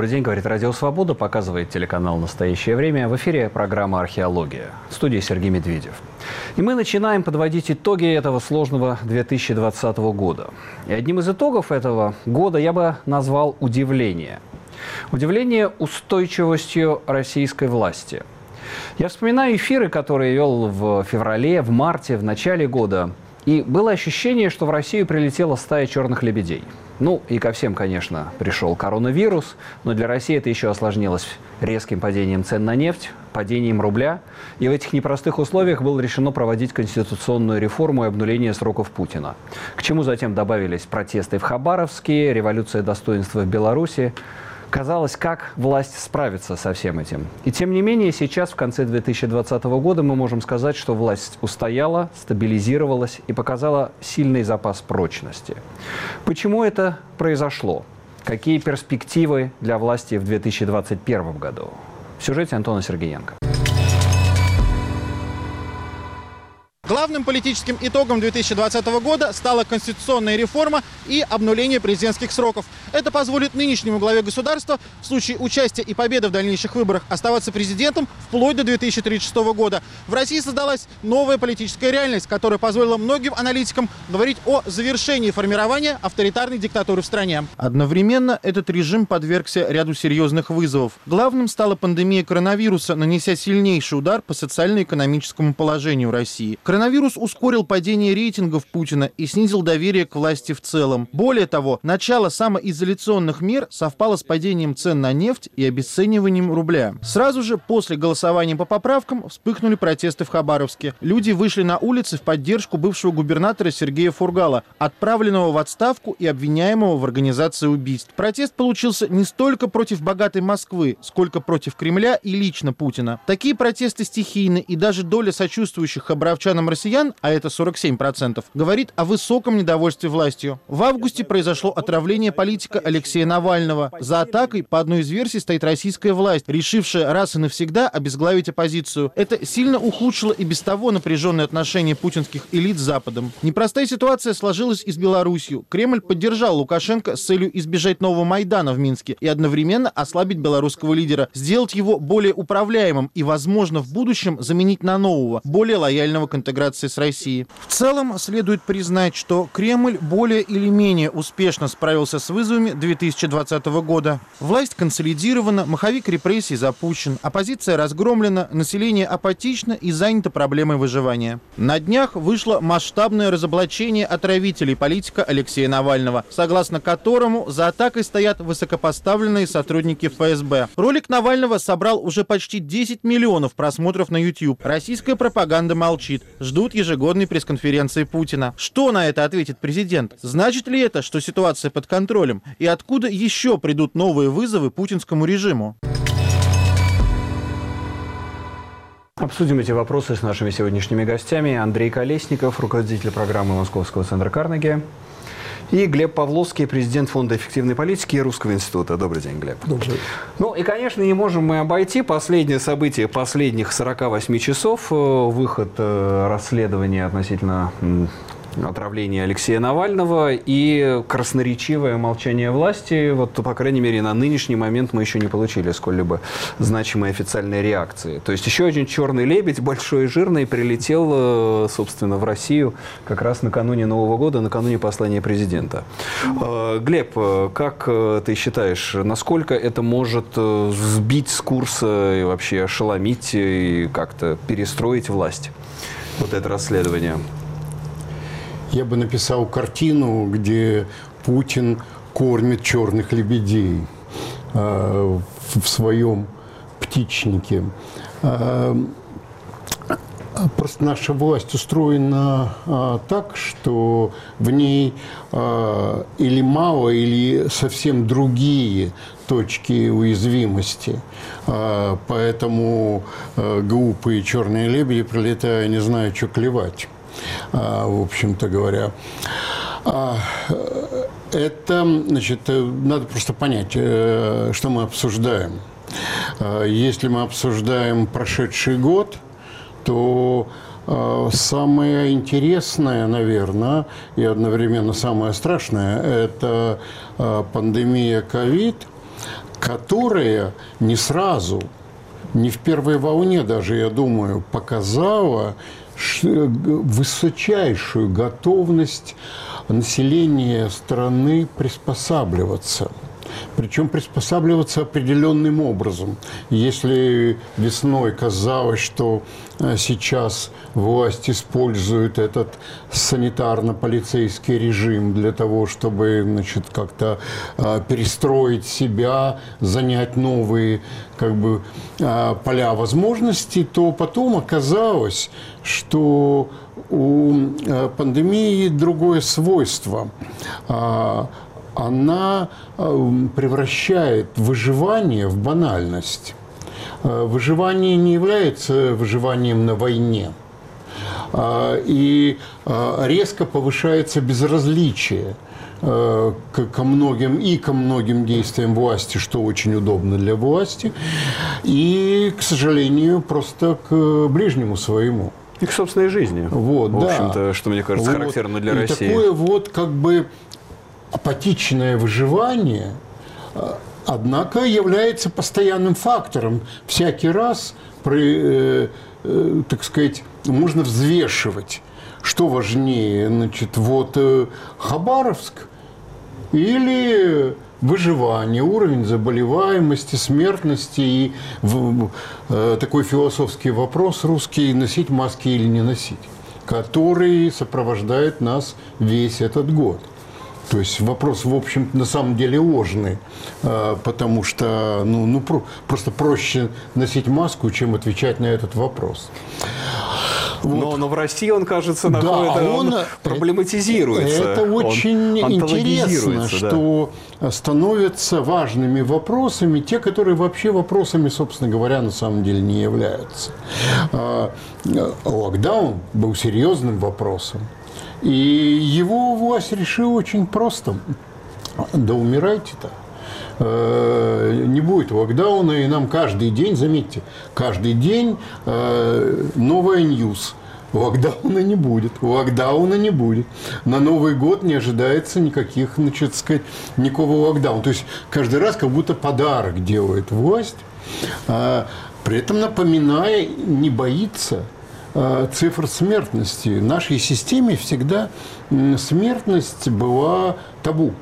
Добрый день, говорит Радио Свобода, показывает телеканал «Настоящее время». В эфире программа «Археология». В студии Сергей Медведев. И мы начинаем подводить итоги этого сложного 2020 года. И одним из итогов этого года я бы назвал удивление. Удивление устойчивостью российской власти. Я вспоминаю эфиры, которые вел в феврале, в марте, в начале года. И было ощущение, что в Россию прилетела стая черных лебедей. Ну, и ко всем, конечно, пришел коронавирус, но для России это еще осложнилось резким падением цен на нефть, падением рубля. И в этих непростых условиях было решено проводить конституционную реформу и обнуление сроков Путина. К чему затем добавились протесты в Хабаровске, революция достоинства в Беларуси. Казалось, как власть справится со всем этим. И тем не менее, сейчас, в конце 2020 года, мы можем сказать, что власть устояла, стабилизировалась и показала сильный запас прочности. Почему это произошло? Какие перспективы для власти в 2021 году? В сюжете Антона Сергеенко. Главным политическим итогом 2020 года стала конституционная реформа и обнуление президентских сроков. Это позволит нынешнему главе государства в случае участия и победы в дальнейших выборах оставаться президентом вплоть до 2036 года. В России создалась новая политическая реальность, которая позволила многим аналитикам говорить о завершении формирования авторитарной диктатуры в стране. Одновременно этот режим подвергся ряду серьезных вызовов. Главным стала пандемия коронавируса, нанеся сильнейший удар по социально-экономическому положению России. Коронавирус ускорил падение рейтингов Путина и снизил доверие к власти в целом. Более того, начало самоизоляционных мер совпало с падением цен на нефть и обесцениванием рубля. Сразу же после голосования по поправкам вспыхнули протесты в Хабаровске. Люди вышли на улицы в поддержку бывшего губернатора Сергея Фургала, отправленного в отставку и обвиняемого в организации убийств. Протест получился не столько против богатой Москвы, сколько против Кремля и лично Путина. Такие протесты стихийны, и даже доля сочувствующих хабаровчанам россиян, а это 47%, говорит о высоком недовольстве властью. В августе произошло отравление политика Алексея Навального. За атакой, по одной из версий, стоит российская власть, решившая раз и навсегда обезглавить оппозицию. Это сильно ухудшило и без того напряженные отношения путинских элит с Западом. Непростая ситуация сложилась и с Беларусью. Кремль поддержал Лукашенко с целью избежать нового Майдана в Минске и одновременно ослабить белорусского лидера, сделать его более управляемым и, возможно, в будущем заменить на нового, более лояльного к интеграции с Россией. В целом, следует признать, что Кремль более или менее успешно справился с вызовами 2020 года. Власть консолидирована, маховик репрессий запущен, оппозиция разгромлена, население апатично и занято проблемой выживания. На днях вышло масштабное разоблачение отравителей политика Алексея Навального, согласно которому за атакой стоят высокопоставленные сотрудники ФСБ. Ролик Навального собрал уже почти 10 миллионов просмотров на YouTube. Российская пропаганда молчит. Ждут ежегодной пресс-конференции Путина. Что на это ответит президент? Значит ли это, что ситуация под контролем? И откуда еще придут новые вызовы путинскому режиму? Обсудим эти вопросы с нашими сегодняшними гостями. Андрей Колесников, руководитель программы Московского центра Карнеги. И Глеб Павловский, президент Фонда эффективной политики и Русского института. Добрый день, Глеб. Добрый день. Ну и, конечно, не можем мы обойти последнее событие последних 48 часов. Выход расследования относительно отравления Алексея Навального и красноречивое молчание власти. Вот, по крайней мере, на нынешний момент мы еще не получили сколь-либо значимой официальной реакции. То есть еще один черный лебедь, большой и жирный, прилетел, собственно, в Россию как раз накануне Нового года, накануне послания президента. Глеб, как ты считаешь, насколько это может сбить с курса и вообще ошеломить и как-то перестроить власть? Вот это расследование. Я бы написал картину, где Путин кормит черных лебедей в своем птичнике. Просто наша власть устроена так, что в ней или мало, или совсем другие точки уязвимости. Поэтому глупые черные лебеди, прилетая, не знаю, что клевать. В общем-то говоря. Это, значит, надо просто понять, что мы обсуждаем. Если мы обсуждаем прошедший год, то самое интересное, наверное, и одновременно самое страшное – это пандемия ковид, которая не сразу, не в первой волне даже, я думаю, показала высочайшую готовность населения страны приспосабливаться. Причем приспосабливаться определенным образом. Если весной казалось, что сейчас власть использует этот санитарно-полицейский режим для того, чтобы, значит, как-то перестроить себя, занять новые поля возможностей, то потом оказалось, что у пандемии другое свойство. Она превращает выживание в банальность. Выживание не является выживанием на войне. И резко повышается безразличие ко многим действиям власти, что очень удобно для власти, и, к сожалению, просто к ближнему своему. И к собственной жизни. Вот, в общем-то, что, мне кажется, характерно для России. Такое апатичное выживание, однако, является постоянным фактором. Всякий раз, так сказать, можно взвешивать, что важнее, значит, Хабаровск или выживание, уровень заболеваемости, смертности и такой философский вопрос русский: носить маски или не носить, который сопровождает нас весь этот год. То есть вопрос, в общем, на самом деле ложный, потому что просто проще носить маску, чем отвечать на этот вопрос. Но в России он, кажется, он проблематизируется. Это очень интересно, да. что становятся важными вопросами те, которые вообще вопросами, собственно говоря, на самом деле не являются. Локдаун был серьезным вопросом. И его власть решила очень просто. Да умирайте-то. Не будет локдауна, и нам каждый день, заметьте, каждый день новая ньюс. Локдауна не будет, локдауна не будет. На Новый год не ожидается никакого локдауна. То есть каждый раз как будто подарок делает власть, при этом напоминая, не боится цифр смертности. В нашей системе всегда смертность была табу.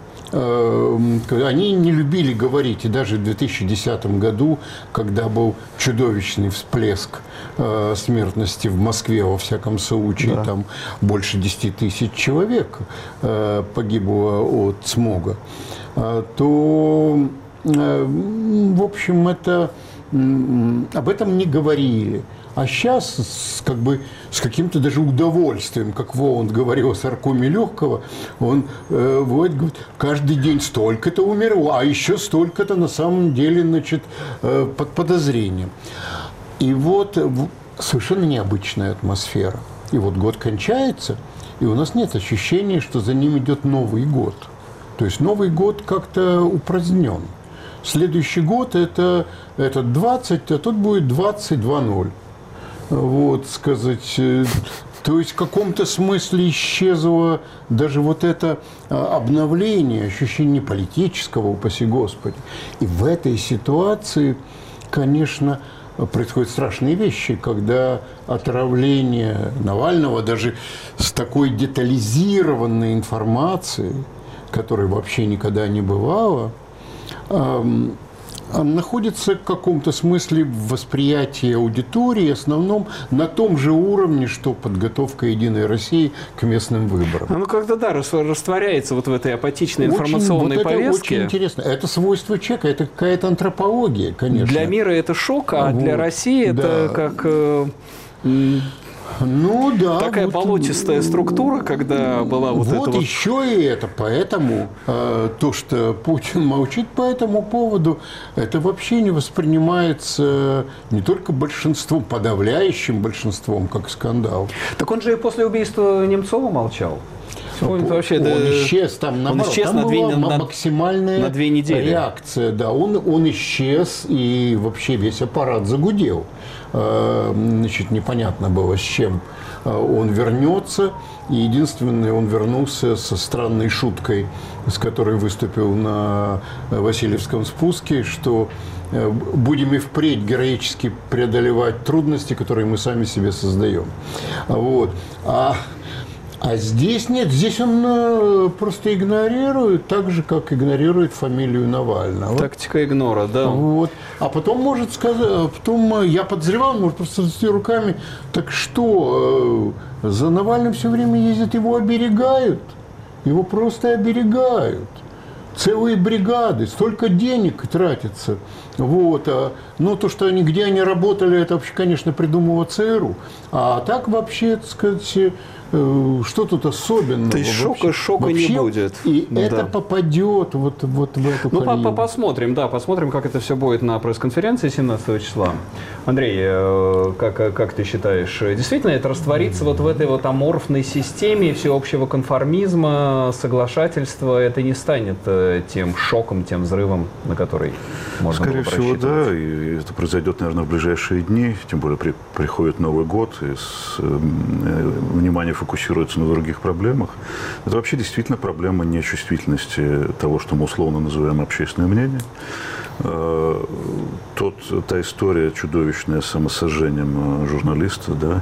Они не любили говорить, и даже в 2010 году, когда был чудовищный всплеск смертности в Москве, во всяком случае, да. Там больше 10 тысяч человек погибло от смога, то, в общем, об этом не говорили. А сейчас с каким-то даже удовольствием, как Воланд говорил о саркоме легкого, он говорит, каждый день столько-то умерло, а еще столько-то на самом деле, значит, под подозрением. И совершенно необычная атмосфера. И год кончается, и у нас нет ощущения, что за ним идет Новый год. То есть Новый год как-то упразднен. Следующий год это 20, а тут будет 22-0. То есть в каком-то смысле исчезло даже это обновление, ощущение политического, упаси Господи. И в этой ситуации, конечно, происходят страшные вещи, когда отравление Навального даже с такой детализированной информацией, которой вообще никогда не бывало, находится в каком-то смысле в восприятии аудитории, в основном на том же уровне, что подготовка «Единой России» к местным выборам. Растворяется в этой апатичной информационной повестке. Это очень интересно. Это свойство человека, это какая-то антропология, конечно. Для мира это шок, а для России это как... такая болотистая структура, когда была еще и это. Поэтому то, что Путин молчит по этому поводу, это вообще не воспринимается не только большинством, подавляющим большинством, как скандал. Так он же и после убийства Немцова молчал. Он исчез, там наоборот, там была максимальная на 2 недели. Реакция. Да, он исчез, и вообще весь аппарат загудел. Значит, непонятно было, с чем он вернется. И единственное, он вернулся со странной шуткой, с которой выступил на Васильевском спуске, что будем и впредь героически преодолевать трудности, которые мы сами себе создаем. Вот. А здесь нет, здесь он просто игнорирует, так же, как игнорирует фамилию Навального. Тактика игнора, да. Вот. А потом может сказать, потом я подозревал, может просто развести руками, так что, за Навальным все время ездят, его оберегают, его просто оберегают. Целые бригады, столько денег тратится. Вот. Но то, что где они работали, это вообще, конечно, придумала ЦРУ. А так вообще, так сказать, что тут особенного? То есть шока не будет. И это попадет вот в эту колею. Посмотрим, как это все будет на пресс-конференции 17 числа. Андрей, как ты считаешь, действительно это растворится вот в этой вот аморфной системе всеобщего конформизма, соглашательства, это не станет тем шоком, тем взрывом, на который можно было рассчитывать? Скорее всего, да, и это произойдет, наверное, в ближайшие дни, тем более приходит Новый год, и внимание фокусируется на других проблемах. Это вообще действительно проблема нечувствительности того, что мы условно называем общественное мнение. Та история чудовищная с самосожжением журналиста, да,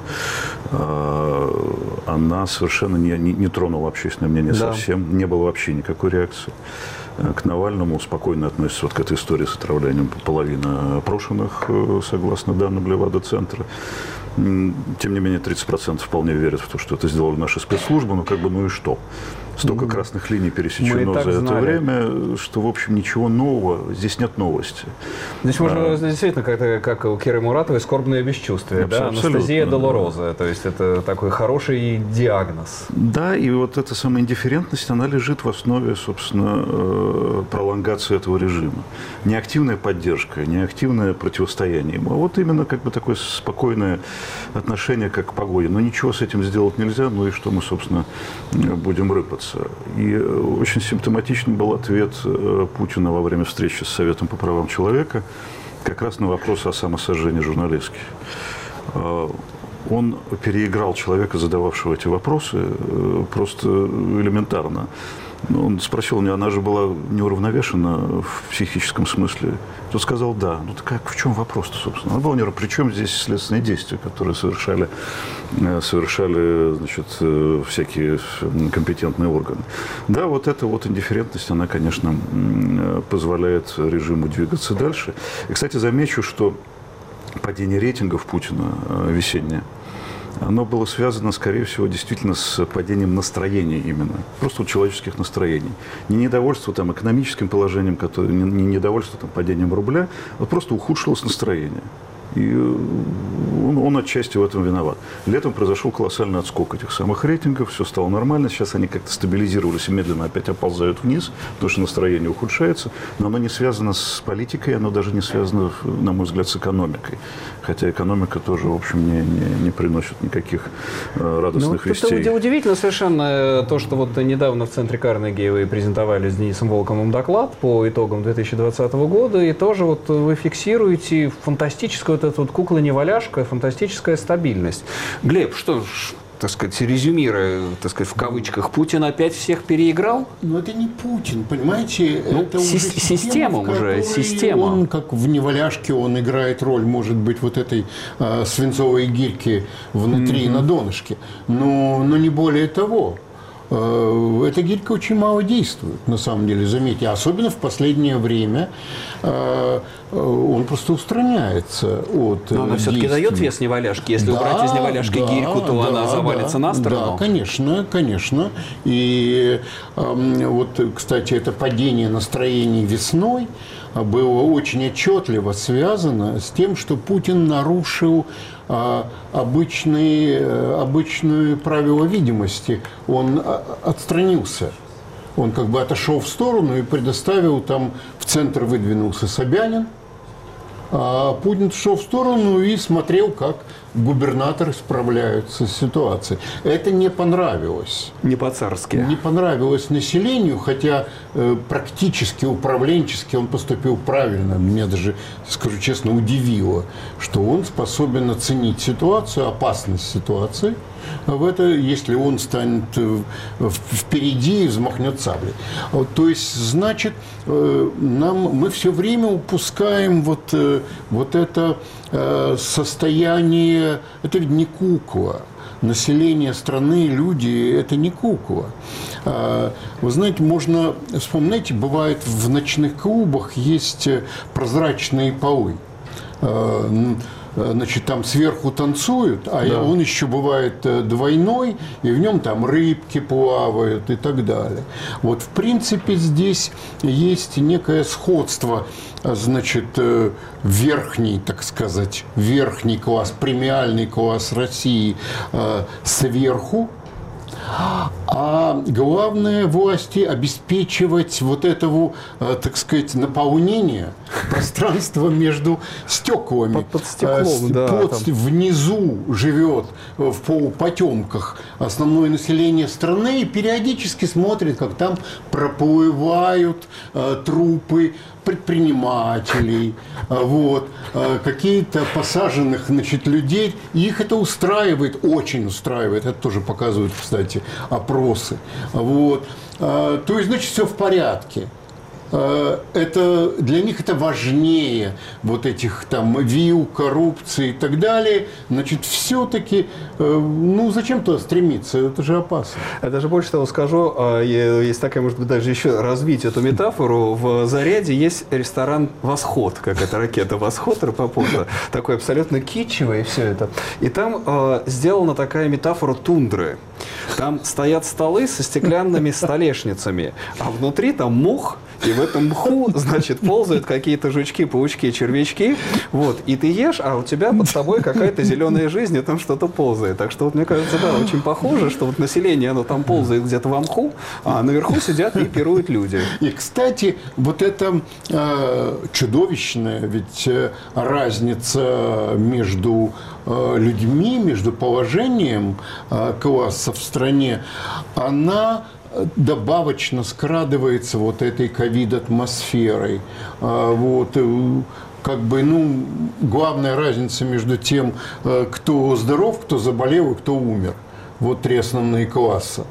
она совершенно не тронула общественное мнение совсем, не было вообще никакой реакции. К Навальному спокойно относятся вот к этой истории с отравлением половины опрошенных, согласно данным Левада-центра. Тем не менее, 30% вполне верят в то, что это сделали наши спецслужбы, ну и что? Столько красных линий пересечено за это время, что, в общем, ничего нового, здесь нет новости. Здесь можно действительно, как у Киры Муратовой, скорбное бесчувствие, да? Анестезия долороза, то есть это такой хороший диагноз. Да, и вот эта самая индифферентность, она лежит в основе, собственно, пролонгации этого режима. Не активная поддержка, не активное противостояние ему, а вот именно как бы такое спокойное отношение как к погоде. Но ничего с этим сделать нельзя, ну и что мы, собственно, будем рыпаться. И очень симптоматичен был ответ Путина во время встречи с Советом по правам человека как раз на вопрос о самосожжении журналистских. Он переиграл человека, задававшего эти вопросы, просто элементарно. Он спросил меня, она же была неуравновешена в психическом смысле. Тот сказал, да. Ну так в чем вопрос-то, собственно? Она была неуравновешена. Причем здесь следственные действия, которые совершали значит, всякие компетентные органы. Да, вот эта вот индифферентность, она, конечно, позволяет режиму двигаться дальше. И, кстати, замечу, что падение рейтингов Путина весеннее, оно было связано, скорее всего, действительно с падением настроения именно. Просто человеческих настроений. Не недовольство там, экономическим положением, не недовольство там, падением рубля, а просто ухудшилось настроение. И он отчасти в этом виноват. Летом произошел колоссальный отскок этих самых рейтингов, все стало нормально, сейчас они как-то стабилизировались и медленно опять оползают вниз, потому что настроение ухудшается, но оно не связано с политикой, оно даже не связано, на мой взгляд, с экономикой. Хотя экономика тоже, в общем, не приносит никаких радостных вестей. Это удивительно совершенно то, что вот недавно в центре Карнеги вы презентовали с Денисом Волковым доклад по итогам 2020 года, и тоже вот вы фиксируете фантастическую вот эта вот кукла-неваляшка, фантастическая стабильность. Глеб, что, так сказать, резюмируя, так сказать, в кавычках, Путин опять всех переиграл? Ну, это не Путин, понимаете? Ну, это уже система. Он, как в неваляшке, он играет роль, может быть, вот этой свинцовой гирьки внутри, на донышке. Но не более того. Эта гирька очень мало действует, на самом деле, заметьте. Особенно в последнее время он просто устраняется от Но она все-таки дает вес неваляшки. Если убрать из неваляшки гирьку, то она завалится на сторону. Да, конечно, конечно. И вот, кстати, это падение настроений весной было очень отчетливо связано с тем, что Путин нарушил обычные правила видимости. Он отстранился. Он как бы отошел в сторону и предоставил, там в центр выдвинулся Собянин, А Путин шел в сторону и смотрел, как губернаторы справляются с ситуацией. Это не понравилось. Не по-царски. Не понравилось населению, хотя практически управленчески он поступил правильно. Меня даже, скажу честно, удивило, что он способен оценить ситуацию, опасность ситуации, в это, если он станет впереди и взмахнет саблей. То есть, значит, мы все время упускаем вот это состояние, это ведь не кукла. Население страны, люди – это не кукла. Вы знаете, можно вспомнить, бывает в ночных клубах есть прозрачные полы. Значит, там сверху танцуют, а да. Он еще бывает двойной, и в нем там рыбки плавают и так далее. Вот, в принципе, здесь есть некое сходство, значит, верхний, так сказать, верхний класс, премиальный класс России сверху, а главное власти обеспечивать вот этого, так сказать, наполнение пространства между стеклами. Под стеклом, да. Внизу живет в полупотемках основное население страны и периодически смотрит, как там проплывают трупы предпринимателей, вот, какие-то посаженных, значит, людей. И их это устраивает, очень устраивает. Это тоже показывают, кстати, опросы. Вот. То есть, значит, все в порядке. Это, для них это важнее вот этих там вил, коррупции и так далее. Значит, все-таки, ну, зачем туда стремиться? Это же опасно. Я даже больше того скажу, есть такая, может быть, даже еще развить эту метафору. В Заряде есть ресторан «Восход», как это ракета «Восход» Рапопорта, такой абсолютно китчевый и все это. И там сделана такая метафора тундры. Там стоят столы со стеклянными столешницами, а внутри там мух. И в этом мху, значит, ползают какие-то жучки, паучки, червячки. Вот. И ты ешь, а у тебя под тобой какая-то зеленая жизнь, и там что-то ползает. Так что, вот, мне кажется, да, очень похоже, что вот население, оно там ползает где-то во мху, а наверху сидят и пируют люди. И, кстати, вот эта чудовищная ведь разница между людьми, между положением классов в стране, она добавочно скрадывается вот этой ковид-атмосферой. Вот, как бы, ну, главная разница между тем, кто здоров, кто заболел и кто умер. Вот три основные класса.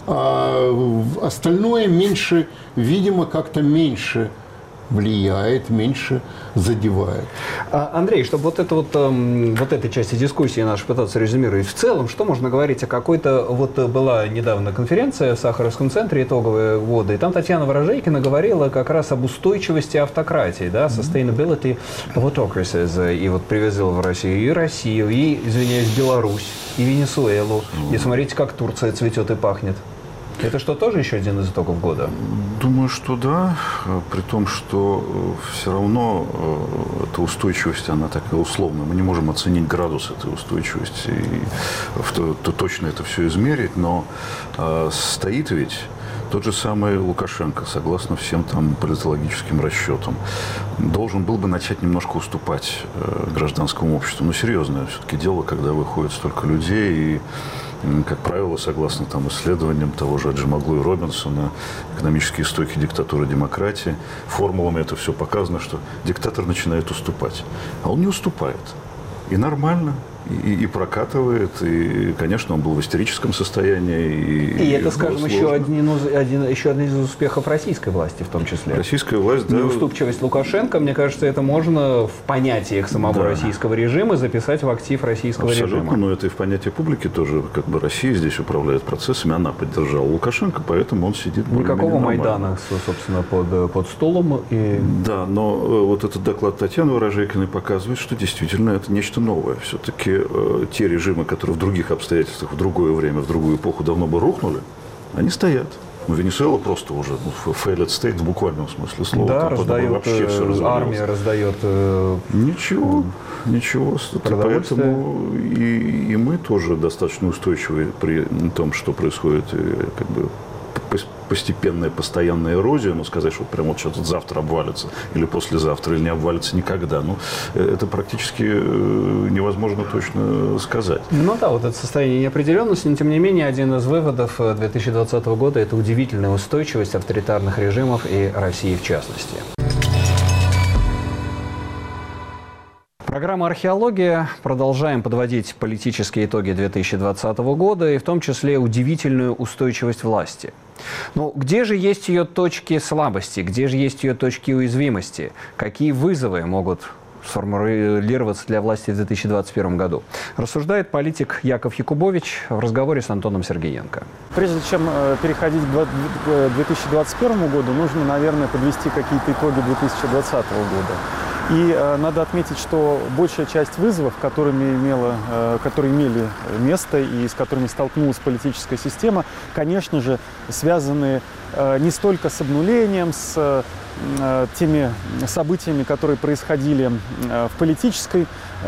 А остальное меньше, видимо, как-то меньше влияет, меньше задевает. Андрей, чтобы вот этой части дискуссии нашей пытаться резюмировать, в целом, что можно говорить о какой-то... Вот была недавно конференция в Сахаровском центре «Итоговые годы», и там Татьяна Ворожейкина говорила как раз об устойчивости автократии, да, sustainability of autocracies, и вот привезла в Россию, и, извиняюсь, Беларусь, и Венесуэлу, и смотрите, как Турция цветет и пахнет. Это что, тоже еще один из итогов года? Думаю, что да, при том, что все равно эта устойчивость, она такая условная. Мы не можем оценить градус этой устойчивости и точно это все измерить, но стоит ведь тот же самый Лукашенко, согласно всем там политологическим расчетам, должен был бы начать немножко уступать гражданскому обществу. Но серьезное все-таки дело, когда выходит столько людей и, как правило, согласно там исследованиям того же Аджимаглу и Робинсона, экономические истоки диктатуры и демократии, формулами это все показано, что диктатор начинает уступать. А он не уступает. И нормально. И прокатывает, и, конечно, он был в истерическом состоянии. И это, скажем, еще один из успехов российской власти в том числе. Российская власть, да. Неуступчивость Лукашенко, мне кажется, это можно в понятиях самого российского режима записать в актив российского режима. Абсолютно, но это и в понятии публики тоже, как бы Россия здесь управляет процессами, она поддержала Лукашенко, поэтому он сидит никакого Майдана, собственно, под стулом. Да, но вот этот доклад Татьяны Ворожейкиной показывает, что действительно это нечто новое. Все-таки те режимы, которые в других обстоятельствах, в другое время, в другую эпоху давно бы рухнули, они стоят. Венесуэла просто уже failed state в буквальном смысле слова. Да, раздает, армия раздает. Ничего. Поэтому и мы тоже достаточно устойчивы при том, что происходит как бы постепенная, постоянная эрозия, но сказать, что прямо вот сейчас завтра обвалится или послезавтра, или не обвалится никогда, ну, это практически невозможно точно сказать. Ну да, вот это состояние неопределенности, но тем не менее один из выводов 2020 года – это удивительная устойчивость авторитарных режимов и России в частности. Программа «Археология». Продолжаем подводить политические итоги 2020 года и в том числе удивительную устойчивость власти. Ну, где же есть ее точки слабости, где же есть ее точки уязвимости? Какие вызовы могут сформулироваться для власти в 2021 году? Рассуждает политик Яков Якубович в разговоре с Антоном Сергеенко. Прежде чем переходить к 2021 году, нужно, наверное, подвести какие-то итоги 2020 года. И надо отметить, что большая часть вызовов, которые имели место и с которыми столкнулась политическая система, конечно же, связаны не столько с обнулением, с теми событиями, которые происходили в политической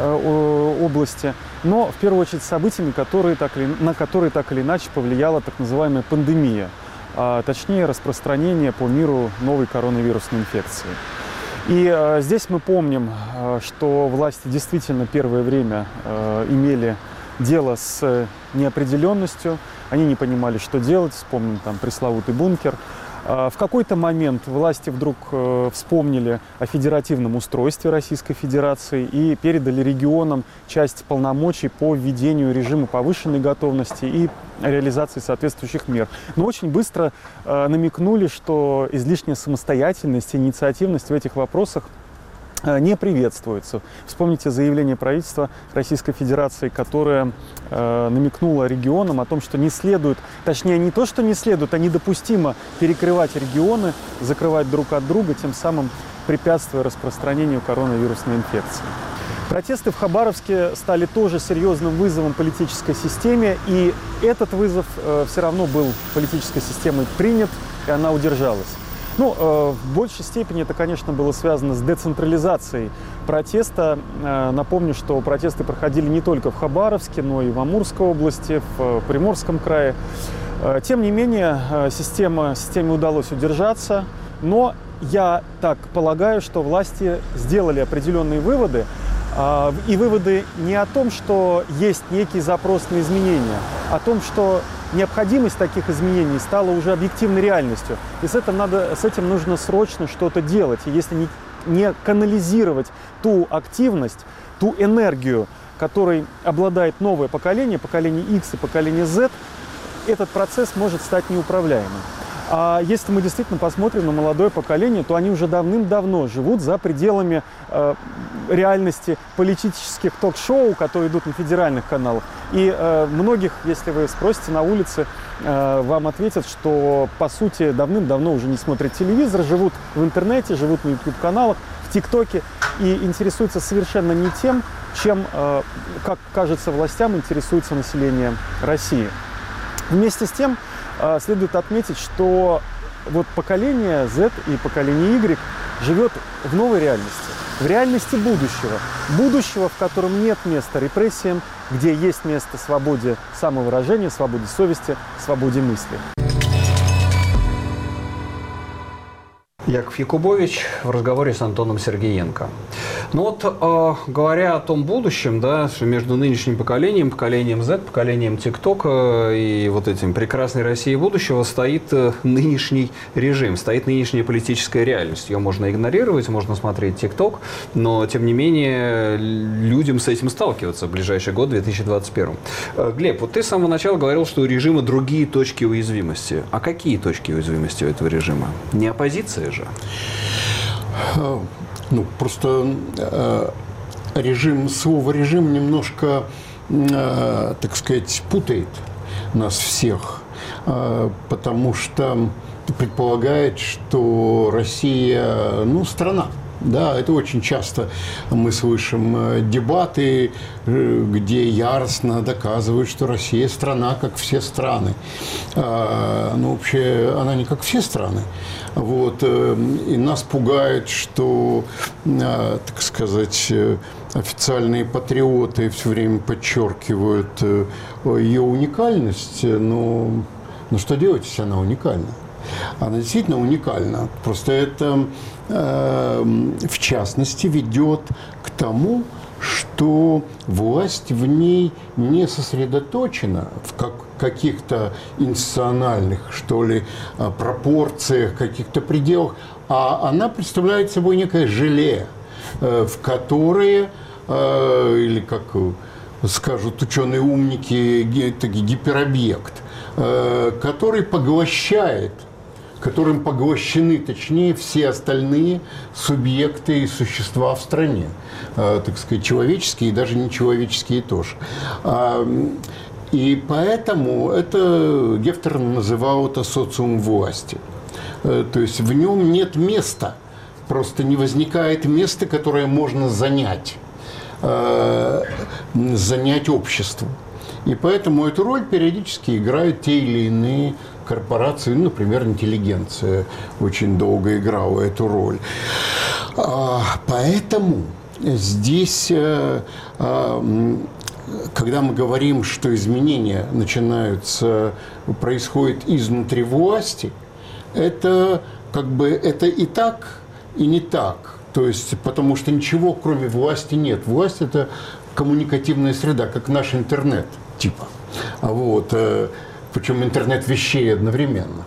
области, но в первую очередь с событиями, на которые так или иначе повлияла так называемая пандемия, а точнее распространение по миру новой коронавирусной инфекции. И здесь мы помним, что власти действительно первое время имели дело с неопределенностью, они не понимали, что делать, вспомним там пресловутый бункер. В какой-то момент власти вдруг вспомнили о федеративном устройстве Российской Федерации и передали регионам часть полномочий по введению режима повышенной готовности и реализации соответствующих мер. Но очень быстро намекнули, что излишняя самостоятельность и инициативность в этих вопросах не приветствуется. Вспомните заявление правительства Российской Федерации, которое намекнуло регионам о том, что не следует, точнее не то, что не следует, а недопустимо перекрывать регионы, закрывать друг от друга, тем самым препятствуя распространению коронавирусной инфекции. Протесты в Хабаровске стали тоже серьезным вызовом политической системе, и этот вызов все равно был политической системой принят, и она удержалась. Ну, в большей степени это, конечно, было связано с децентрализацией протеста. Напомню, что протесты проходили не только в Хабаровске, но и в Амурской области, в Приморском крае. Тем не менее, системе удалось удержаться, но я так полагаю, что власти сделали определенные выводы, и выводы не о том, что есть некий запрос на изменения, а о том, что необходимость таких изменений стала уже объективной реальностью. И с этим нужно срочно что-то делать. И если не канализировать ту активность, ту энергию, которой обладает новое поколение X и поколение Z, этот процесс может стать неуправляемым. А если мы действительно посмотрим на молодое поколение, то они уже давным-давно живут за пределами реальности политических ток-шоу, которые идут на федеральных каналах. И многих, если вы спросите на улице, вам ответят, что, по сути, давным-давно уже не смотрят телевизор, живут в интернете, живут на YouTube-каналах, в ТикТоке и интересуются совершенно не тем, чем, как кажется властям, интересуется население России. Вместе с тем, следует отметить, что вот поколение Z и поколение Y живет в новой реальности, в реальности будущего, в котором нет места репрессиям, где есть место свободе самовыражения, свободе совести, свободе мысли. Яков Якубович в разговоре с Антоном Сергеенко. Ну вот, говоря о том будущем, да, что между нынешним поколением Z, поколением ТикТока и вот этим прекрасной Россией будущего стоит нынешний режим, стоит нынешняя политическая реальность. Ее можно игнорировать, можно смотреть ТикТок, но, тем не менее, людям с этим сталкиваться в ближайший год, 2021. Глеб, вот ты с самого начала говорил, что у режима другие точки уязвимости. А какие точки уязвимости у этого режима? Не оппозиция же? Ну, просто слово «режим» немножко, так сказать, путает нас всех, потому что предполагает, что Россия, страна. Да, это очень часто мы слышим дебаты, где яростно доказывают, что Россия страна, как все страны. Вообще, она не как все страны. Вот. И нас пугает, что, так сказать, официальные патриоты все время подчеркивают ее уникальность, но Но что делать, если она уникальна? Она действительно уникальна. Просто это, в частности, ведет к тому, что власть в ней не сосредоточена в каких-то институциональных, что ли, пропорциях, каких-то пределах, а она представляет собой некое желе, в которое, или как скажут ученые-умники, гиперобъект, который поглощает, которым поглощены, точнее, все остальные субъекты и существа в стране, так сказать, человеческие и даже нечеловеческие тоже. И поэтому это Гефтер называл это социум власти. То есть в нем нет места, просто не возникает места, которое можно занять обществу. И поэтому эту роль периодически играют те или иные корпорации, ну, например, интеллигенция очень долго играла эту роль. Поэтому здесь, когда мы говорим, что изменения происходят изнутри власти, это как бы это и так, и не так. То есть, потому что ничего кроме власти нет. Власть – это коммуникативная среда, как наш интернет, типа. Вот. Причем интернет вещей одновременно.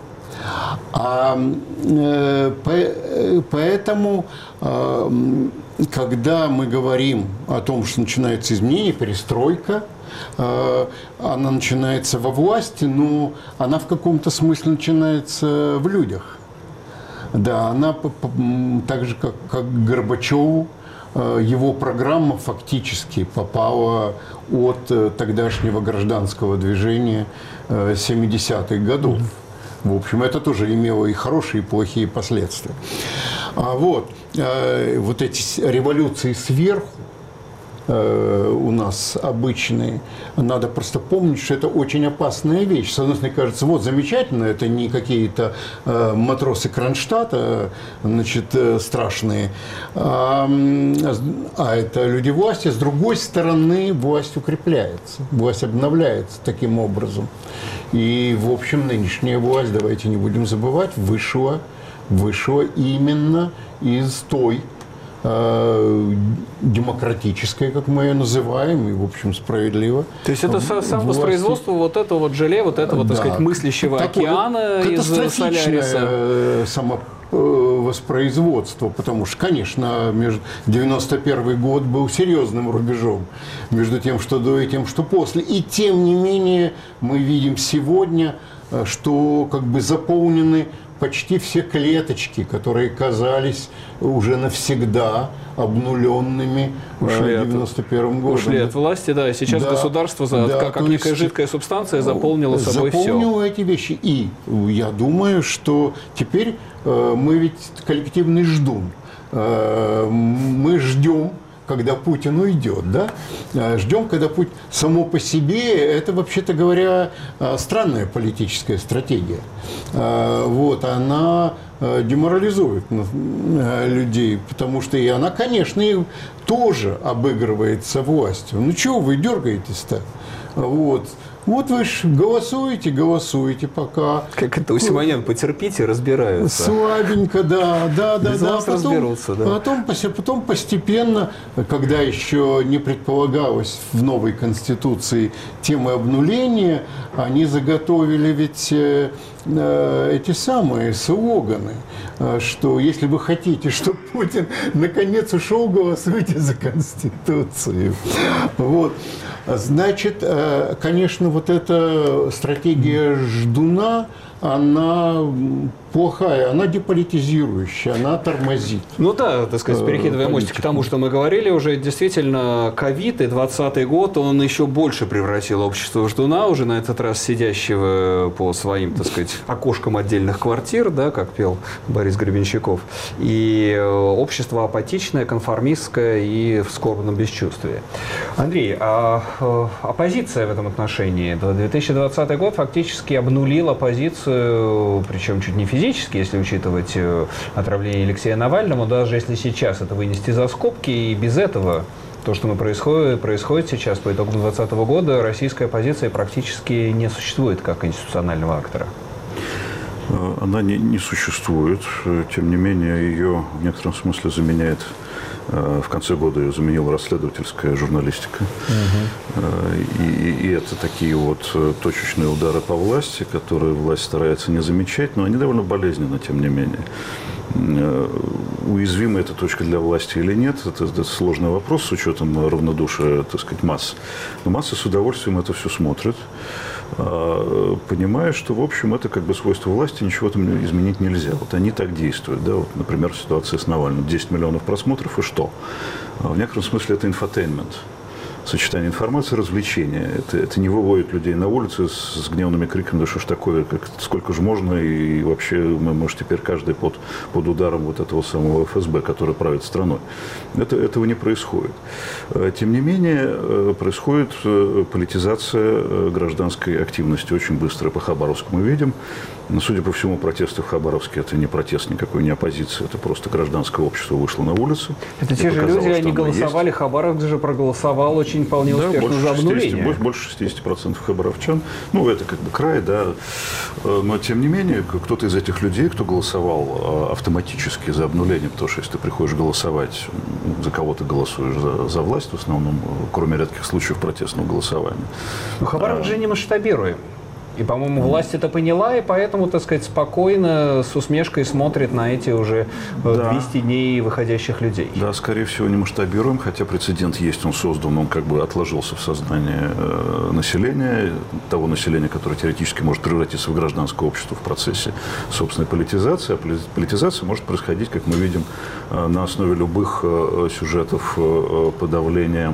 Поэтому, когда мы говорим о том, что начинается изменение, перестройка, она начинается во власти, но она в каком-то смысле начинается в людях. Да, она так же, как Горбачеву, его программа фактически попала от тогдашнего гражданского движения 70-х годов. В общем, это тоже имело и хорошие, и плохие последствия. Вот эти революции сверху у нас обычные, надо просто помнить, что это очень опасная вещь. С одной стороны, кажется, вот замечательно, это не какие-то матросы Кронштадта, значит, страшные, а это люди власти. С другой стороны, власть укрепляется, власть обновляется таким образом. И, в общем, нынешняя власть, давайте не будем забывать, вышла именно из той демократической, как мы ее называем, и, в общем, справедливо. То есть это самовоспроизводство вот этого вот желе, вот этого, так сказать, мыслящего океана из Соляриса. Самовоспроизводство, потому что, конечно, 91 год был серьезным рубежом между тем, что до и тем, что после. И тем не менее мы видим сегодня, что как бы заполнены почти все клеточки, которые казались уже навсегда обнуленными в 91 году. Ушли от власти, да, и сейчас государство, как некая жидкая субстанция, заполнило собой все. Заполнило эти вещи. И я думаю, что теперь мы ведь коллективный ждун. Мы ждем, когда Путин уйдет, да? Ждем, когда Путин... Само по себе, это, вообще-то говоря, странная политическая стратегия. Вот, она деморализует людей, потому что и она, конечно, и тоже обыгрывается властью. Ну, чего вы дергаетесь-то? Вот вы же голосуете пока. Как это у Симонян, потерпите, разбираются. Слабенько, да. Разберутся, да. Потом постепенно, когда еще не предполагалось в новой Конституции темы обнуления, они заготовили ведь эти самые слоганы, что если вы хотите, чтобы Путин наконец ушел, голосуйте за Конституцию. Вот. Значит, конечно, вот эта стратегия ждуна, она плохая, она деполитизирующая, она тормозит. Ну да, так сказать, перекидывая мостик к тому, что мы говорили уже, действительно, ковид и 20-й год, он еще больше превратил общество в ждуна, уже на этот раз сидящего по своим, так сказать, окошкам отдельных квартир, да, как пел Борис Гребенщиков, и общество апатичное, конформистское и в скорбном бесчувствии. Андрей, а оппозиция в этом отношении? 2020 год фактически обнулил оппозицию, причем чуть не физически, если учитывать отравление Алексея Навального, даже если сейчас это вынести за скобки, и без этого То, что происходит сейчас по итогам 2020 года, российская оппозиция практически не существует как институционального актора. Она не существует. Тем не менее, ее в некотором смысле заменяет. В конце года ее заменила расследовательская журналистика. И это такие вот точечные удары по власти, которые власть старается не замечать, но они довольно болезненны, тем не менее. Уязвима эта точка для власти или нет, это сложный вопрос с учетом равнодушия, так сказать, масс. Но массы с удовольствием это все смотрят, понимая, что, в общем, это как бы свойство власти, ничего там изменить нельзя. Вот они так действуют. Да? Вот, например, ситуация с Навальным. 10 миллионов просмотров, и что? В некотором смысле это инфотейнмент. Сочетание информации, развлечения. Это не выводит людей на улицы с гневными криками, да что ж такое, сколько же можно, и вообще мы, может, теперь каждый под ударом вот этого самого ФСБ, который правит страной. Этого не происходит. Тем не менее, происходит политизация гражданской активности очень быстро. По Хабаровску мы видим. Но, судя по всему, протесты в Хабаровске – это не протест никакой, не оппозиция, это просто гражданское общество вышло на улицу. Это те же люди, они голосовали, Хабаровск же проголосовал очень вполне успешно за обнуление. Больше 60% хабаровчан. Ну, это как бы край, да. Но, тем не менее, кто-то из этих людей, кто голосовал автоматически за обнуление, потому что если ты приходишь голосовать, за кого ты голосуешь? За власть в основном, кроме редких случаев протестного голосования. Но Хабаровск же не масштабируем. И, по-моему, власть это поняла, и поэтому, так сказать, спокойно, с усмешкой смотрит на эти уже 200 дней выходящих людей. Да, скорее всего, не масштабируем, хотя прецедент есть, он создан, он как бы отложился в сознании населения, того населения, которое теоретически может превратиться в гражданское общество в процессе собственной политизации. А политизация может происходить, как мы видим, на основе любых сюжетов подавления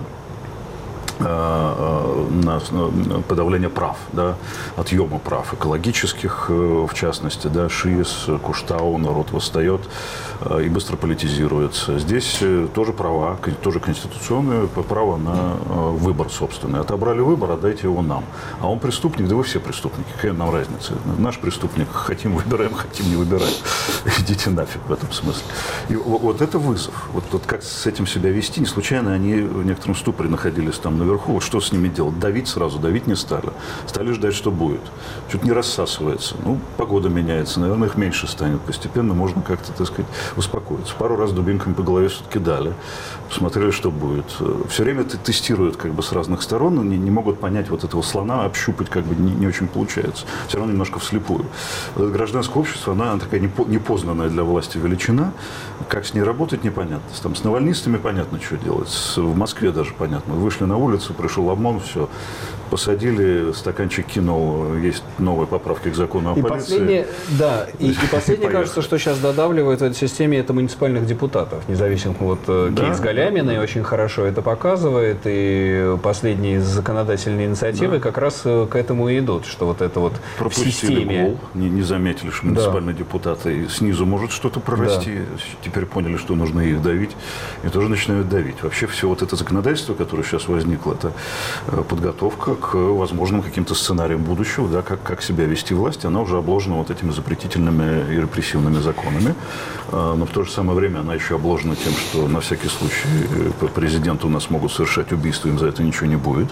прав, да, отъема прав экологических, в частности, да, ШИС, Куштау, народ восстает и быстро политизируется. Здесь тоже права, тоже конституционное право на выбор собственный. Отобрали выбор, отдайте его нам. А он преступник, да вы все преступники, какая нам разница? Наш преступник, хотим выбираем, хотим не выбираем. Идите нафиг в этом смысле. И вот это вызов. Вот как с этим себя вести, не случайно они в некотором ступоре находились там наверху. Вот что с ними делать? Давить сразу? Давить не стали. Стали ждать, что будет. Чуть не рассасывается. Ну, погода меняется. Наверное, их меньше станет. Постепенно можно как-то, так сказать, успокоиться. Пару раз дубинками по голове все-таки дали. Посмотрели, что будет. Все время тестируют как бы с разных сторон, но не могут понять вот этого слона, общупать как бы не очень получается. Все равно немножко вслепую. Вот гражданское общество, она такая непознанная для власти величина. Как с ней работать, непонятно. Там, с навальнистами понятно, что делать. В Москве даже понятно. Вышли на улицу, пришел ОМОН, все. Посадили, стаканчик кинул, есть новые поправки к закону о полиции. Последнее, кажется, что сейчас додавливают в этой системе, это муниципальных депутатов, независимых. Вот кейс Галяминой очень хорошо это показывает, и последние законодательные инициативы как раз к этому и идут, что вот это вот пропустили в системе. гол, не заметили, что муниципальные депутаты снизу может что-то прорасти, теперь поняли, что нужно их давить, и тоже начинают давить. Вообще все вот это законодательство, которое сейчас возникло, это подготовка к возможным каким-то сценариям будущего, да, как себя вести власть, она уже обложена вот этими запретительными и репрессивными законами, но в то же самое время она еще обложена тем, что на всякий случай президенты у нас могут совершать убийство, им за это ничего не будет.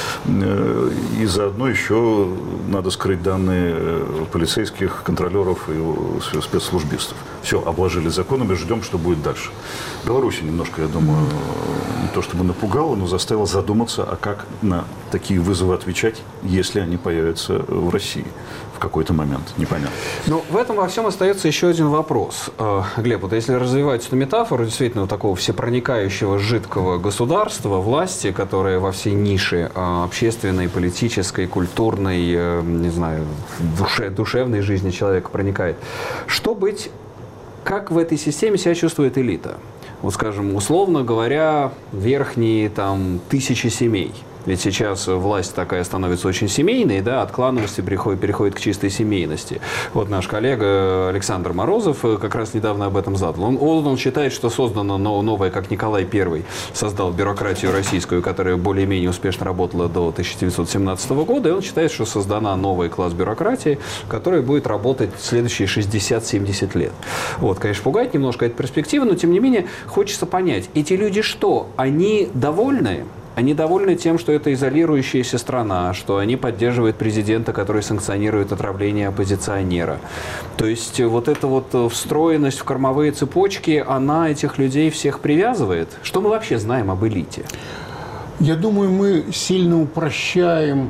И заодно еще надо скрыть данные полицейских, контролеров и спецслужбистов. Все, обложили законами, ждем, что будет дальше. Беларусь немножко, я думаю, не то чтобы напугала, но заставила задуматься, а как на такие вызовы отвечать, если они появятся в России в какой-то момент. Непонятно. Ну, в этом во всем остается еще один вопрос. Глеб, вот если развивать эту метафору действительно вот такого всепроникающего жидкого государства, власти, которая во всей нише общественной, политической, культурной, не знаю, душевной жизни человека проникает, что быть, как в этой системе себя чувствует элита? Вот, скажем, условно говоря, верхние там 1000 семей. Ведь сейчас власть такая становится очень семейной, да, от клановости переходит к чистой семейности. Вот наш коллега Александр Морозов как раз недавно об этом задал. Он считает, что создано новое, как Николай I создал бюрократию российскую, которая более-менее успешно работала до 1917 года, и он считает, что создана новый класс бюрократии, который будет работать следующие 60-70 лет. Вот, конечно, пугает немножко эта перспектива, но тем не менее хочется понять, эти люди что, они довольны? Они довольны тем, что это изолирующаяся страна, что они поддерживают президента, который санкционирует отравление оппозиционера. То есть вот эта вот встроенность в кормовые цепочки, она этих людей всех привязывает? Что мы вообще знаем об элите? Я думаю, мы сильно упрощаем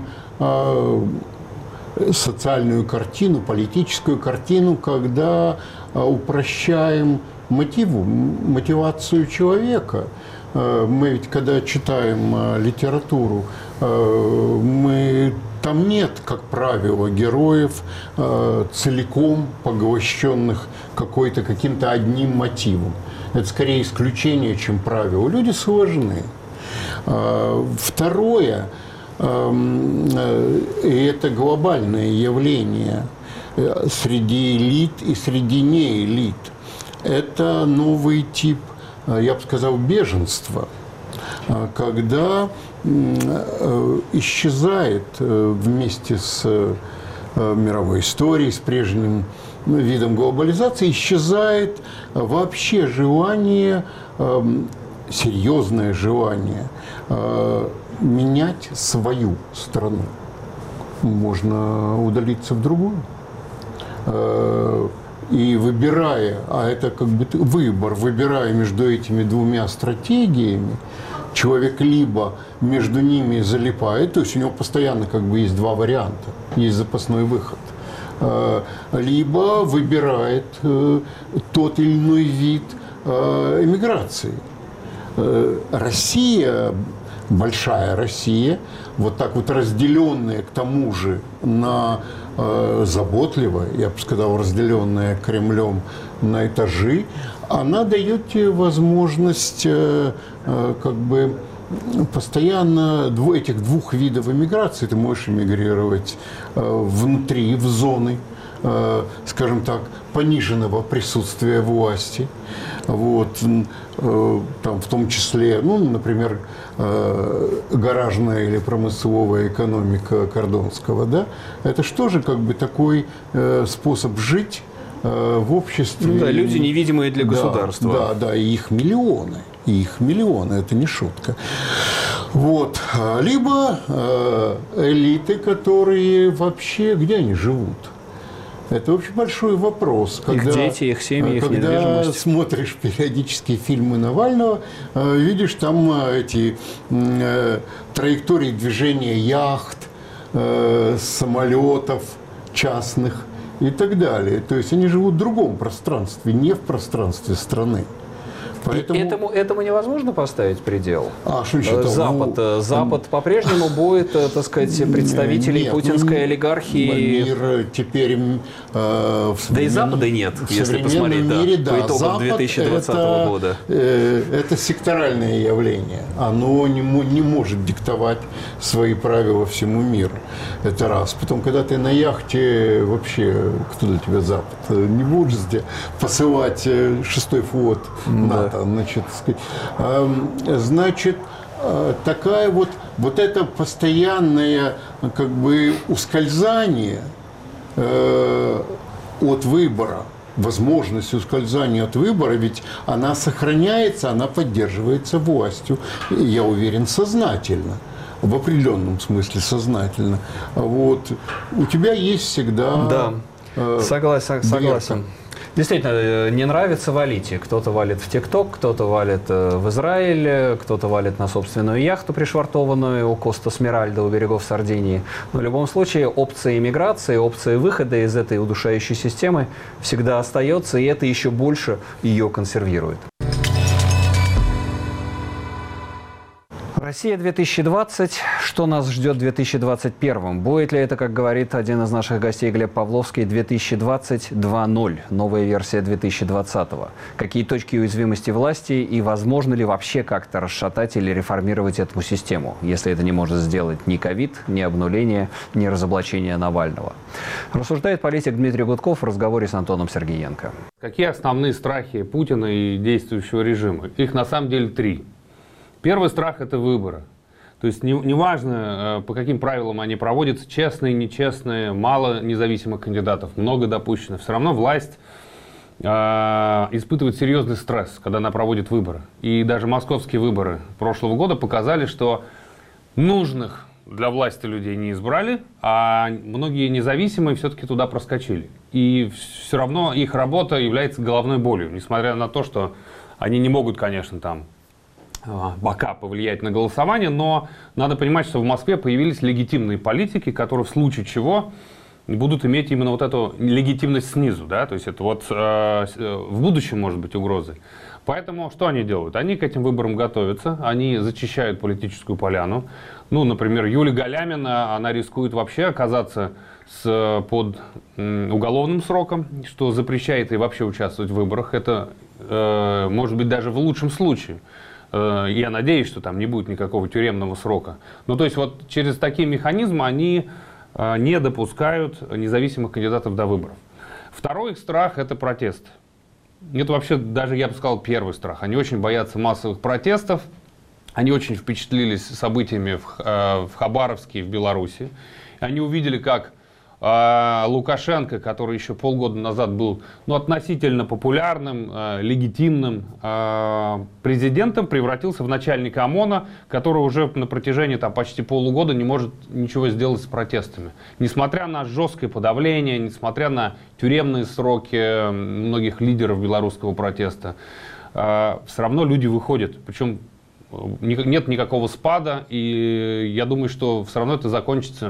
социальную картину, политическую картину, когда упрощаем мотивацию человека. Мы ведь, когда читаем литературу, там нет, как правило, героев, целиком поглощенных каким-то одним мотивом. Это скорее исключение, чем правило. Люди сложны. Второе, и это глобальное явление среди элит и среди неэлит, это новый тип, я бы сказал, беженства, когда исчезает вместе с мировой историей, с прежним видом глобализации, исчезает вообще желание, серьезное желание менять свою страну. Можно удалиться в другую. И выбирая, а это как бы выбор, выбирая между этими двумя стратегиями, человек либо между ними залипает, то есть у него постоянно как бы есть два варианта, есть запасной выход, либо выбирает тот или иной вид эмиграции. Россия, большая Россия, вот так вот разделенная к тому же на заботливо, я бы сказал, разделенная Кремлем на этажи, она дает тебе возможность как бы постоянно этих двух видов эмиграции. Ты можешь эмигрировать внутри, в зоны, скажем так, пониженного присутствия власти. Вот, там, в том числе, ну, например, гаражная или промысловая экономика Кордонского, да, это что же как бы такой способ жить в обществе. Ну, да, люди невидимые для государства. Да, и их миллионы, это не шутка. Вот. Либо элиты, которые вообще, где они живут? Это очень большой вопрос. Их дети, их семьи, их недвижимость. Когда смотришь периодически фильмы Навального, видишь там эти траектории движения яхт, самолетов частных и так далее. То есть они живут в другом пространстве, не в пространстве страны. Поэтому этому невозможно поставить предел. Запад по-прежнему будет, так сказать, представителей путинской олигархии. Мир теперь да и Запада нет, если посмотреть мире, по итогам Запад 2020 года. Это секторальное явление. Оно не может диктовать свои правила всему миру. Это раз. Потом, когда ты на яхте, вообще, кто для тебя Запад? Не будешь посылать 6-й флот НАТО. Значит, такая вот это постоянное как бы ускользание от выбора, возможность ускользания от выбора, ведь она сохраняется, она поддерживается властью, я уверен, сознательно. В определенном смысле сознательно. Вот. У тебя есть всегда... Да, согласен. Действительно, не нравится валите. Кто-то валит в ТикТок, кто-то валит в Израиль, кто-то валит на собственную яхту, пришвартованную у Коста Смиральда у берегов Сардинии. Но в любом случае опция иммиграции, опция выхода из этой удушающей системы всегда остается, и это еще больше ее консервирует. Россия 2020. Что нас ждет в 2021? Будет ли это, как говорит один из наших гостей Глеб Павловский, 2020 2.0, новая версия 2020-го? Какие точки уязвимости власти и возможно ли вообще как-то расшатать или реформировать эту систему, если это не может сделать ни ковид, ни обнуление, ни разоблачение Навального? Рассуждает политик Дмитрий Гудков в разговоре с Антоном Сергеенко. Какие основные страхи Путина и действующего режима? Их на самом деле три. Первый страх – это выборы. То есть неважно, по каким правилам они проводятся, честные, нечестные, мало независимых кандидатов, много допущено. Все равно власть испытывает серьезный стресс, когда она проводит выборы. И даже московские выборы прошлого года показали, что нужных для власти людей не избрали, а многие независимые все-таки туда проскочили. И все равно их работа является головной болью, несмотря на то, что они не могут, конечно, там бока повлиять на голосование, но надо понимать, что в Москве появились легитимные политики, которые в случае чего будут иметь именно вот эту легитимность снизу, да, то есть это вот в будущем может быть угрозой. Поэтому что они делают? Они к этим выборам готовятся, они зачищают политическую поляну. Ну, например, Юлия Галямина, она рискует вообще оказаться под уголовным сроком, что запрещает ей вообще участвовать в выборах. Это может быть даже в лучшем случае. Я надеюсь, что там не будет никакого тюремного срока. Ну, то есть вот через такие механизмы они не допускают независимых кандидатов до выборов. Второй их страх – это протест. Это вообще даже, я бы сказал, первый страх. Они очень боятся массовых протестов. Они очень впечатлились событиями в Хабаровске и в Беларуси. Они увидели, как Лукашенко, который еще полгода назад был относительно популярным, легитимным президентом, превратился в начальника ОМОНа, который уже на протяжении почти полугода не может ничего сделать с протестами. Несмотря на жесткое подавление, несмотря на тюремные сроки многих лидеров белорусского протеста, все равно люди выходят. Причем нет никакого спада, и я думаю, что все равно это закончится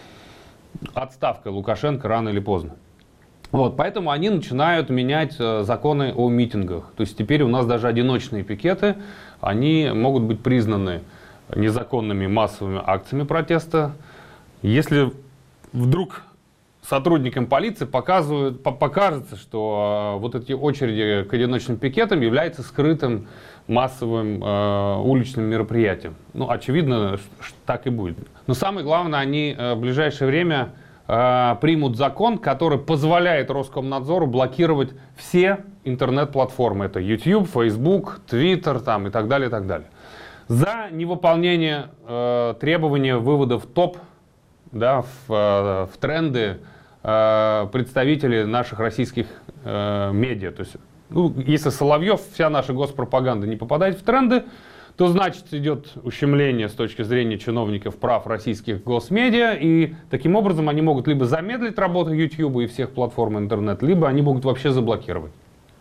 отставкой Лукашенко рано или поздно. Вот, поэтому они начинают менять законы о митингах. То есть теперь у нас даже одиночные пикеты, они могут быть признаны незаконными массовыми акциями протеста. Если вдруг сотрудникам полиции покажется, что вот эти очереди к одиночным пикетам являются скрытым массовым уличным мероприятием. Ну, очевидно, так и будет. Но самое главное, они в ближайшее время примут закон, который позволяет Роскомнадзору блокировать все интернет-платформы. Это YouTube, Facebook, Twitter и так далее, и так далее. За невыполнение требований вывода в топ, да, в тренды представителей наших российских медиа. То есть, если Соловьев, вся наша госпропаганда не попадает в тренды, то значит идет ущемление с точки зрения чиновников прав российских госмедиа, и таким образом они могут либо замедлить работу YouTube и всех платформ интернет, либо они могут вообще заблокировать.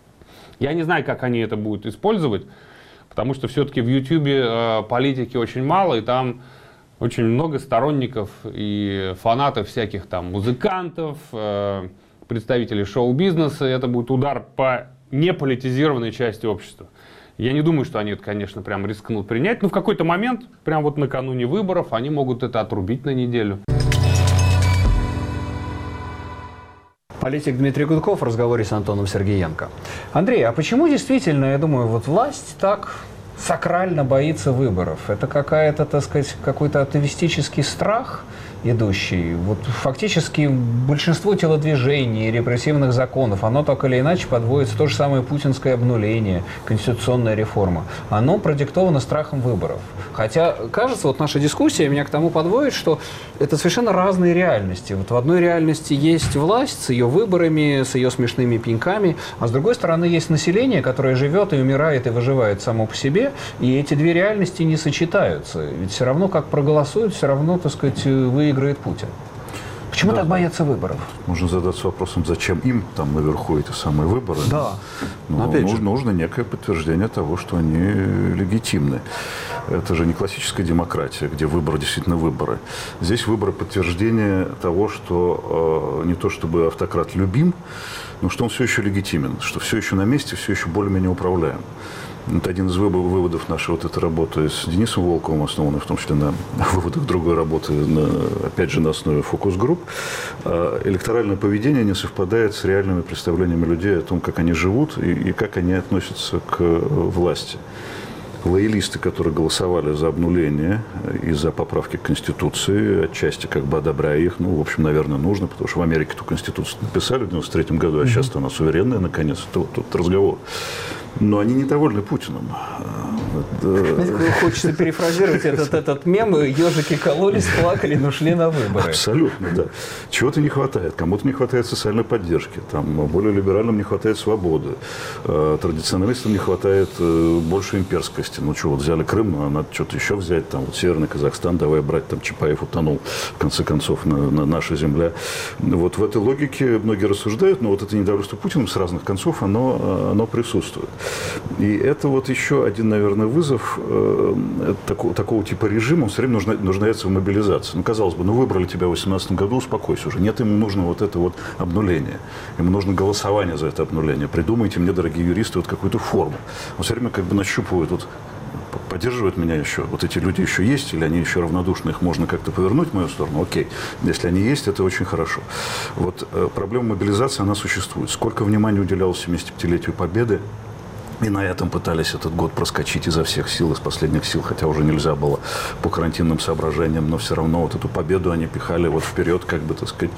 Я не знаю, как они это будут использовать, потому что все-таки в YouTube политики очень мало, и там очень много сторонников и фанатов всяких там музыкантов, представителей шоу-бизнеса. Это будет удар по неполитизированной части общества. Я не думаю, что они это, конечно, прям рискнут принять, но в какой-то момент, прям вот накануне выборов, они могут это отрубить на неделю. Политик Дмитрий Гудков в разговоре с Антоном Сергеенко. Андрей, а почему действительно, я думаю, вот власть так сакрально боится выборов? Это какая-то, так сказать, какой-то атовистический страх идущий? Вот фактически большинство телодвижений, репрессивных законов, оно так или иначе подводится, то же самое путинское обнуление, конституционная реформа, оно продиктовано страхом выборов. Хотя, кажется, вот наша дискуссия меня к тому подводит, что это совершенно разные реальности. Вот в одной реальности есть власть с ее выборами, с ее смешными пеньками, а с другой стороны есть население, которое живет и умирает и выживает само по себе, и эти две реальности не сочетаются. Ведь все равно, как проголосуют, все равно, так сказать, выиграет Путин. Почему так боятся выборов? Можно задаться вопросом, зачем им там наверху эти самые выборы. Да. Но нужно некое подтверждение того, что они легитимны. Это же не классическая демократия, где выборы действительно выборы. Здесь выборы подтверждения того, что не то чтобы автократ любим, но что он все еще легитимен, что все еще на месте, все еще более-менее управляем. Это один из выводов нашей вот этой работы с Денисом Волковым, основанной в том числе на выводах другой работы, опять же, на основе фокус-групп. Электоральное поведение не совпадает с реальными представлениями людей о том, как они живут и как они относятся к власти. Лоялисты, которые голосовали за обнуление и за поправки к Конституции, отчасти как бы одобряя их, в общем, наверное, нужно, потому что в Америке эту Конституцию написали в 1993 году, а сейчас она суверенная, наконец, это вот тут разговор. Но они недовольны Путиным. Хочется перефразировать этот мем. Ежики кололись, плакали, но шли на выборы. Абсолютно, да. Чего-то не хватает. Кому-то не хватает социальной поддержки. Там, более либеральным не хватает свободы. Традиционалистам не хватает больше имперскости. Ну что, вот взяли Крым, но надо что-то еще взять. Там вот Северный Казахстан, давай брать. Там Чапаев утонул, в конце концов, на наша земля. Вот в этой логике многие рассуждают, но вот это недовольство Путиным с разных концов, оно присутствует. И это вот еще один, наверное, вызов такого типа режима. Он все время нуждается в мобилизации. Ну, казалось бы, выбрали тебя в 2018 году, успокойся уже. Нет, ему нужно вот это вот обнуление. Ему нужно голосование за это обнуление. Придумайте мне, дорогие юристы, вот какую-то форму. Он все время как бы нащупывает, вот, поддерживают меня еще, вот эти люди еще есть, или они еще равнодушны, их можно как-то повернуть в мою сторону, окей. Если они есть, это очень хорошо. Вот проблема мобилизации, она существует. Сколько внимания уделялось 75-летию Победы, и на этом пытались этот год проскочить изо всех сил, из последних сил, хотя уже нельзя было по карантинным соображениям, но все равно вот эту победу они пихали вот вперед, как бы, так сказать,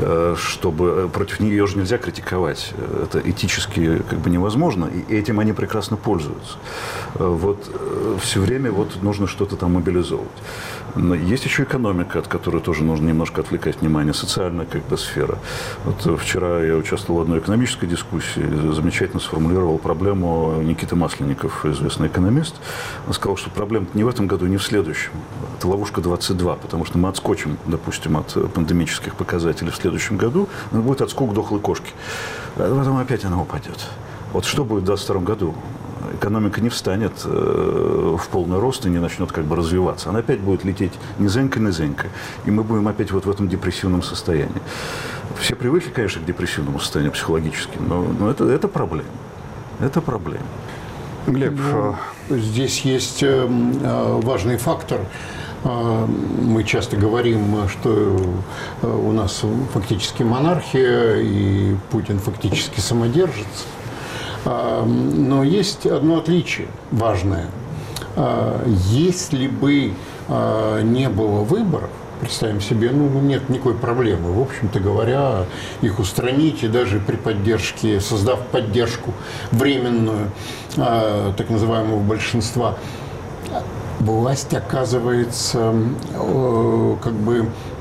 чтобы против нее же нельзя критиковать. Это этически как бы невозможно, и этим они прекрасно пользуются. Вот все время вот нужно что-то там мобилизовывать. Но есть еще экономика, от которой тоже нужно немножко отвлекать внимание, социальная как бы сфера. Вот вчера я участвовал в одной экономической дискуссии, замечательно сформулировал проблему Никита Масленников, известный экономист. Он сказал, что проблема не в этом году, не в следующем. Это ловушка 22, потому что мы отскочим, допустим, от пандемических показателей в следующем году, но будет отскок дохлой кошки. А потом опять она упадет. Вот что будет в 2022 году? Экономика не встанет в полный рост и не начнет как бы развиваться. Она опять будет лететь низенько. И мы будем опять вот в этом депрессивном состоянии. Все привыкли, конечно, к депрессивному состоянию психологически, но это проблема. Это проблема. Глеб, здесь есть важный фактор. Мы часто говорим, что у нас фактически монархия, и Путин фактически самодержец. Но есть одно отличие важное. Если бы не было выборов, представим себе, нет никакой проблемы, в общем-то говоря, их устранить, и даже при поддержке, создав поддержку временную, так называемого большинства, власть оказывается как бы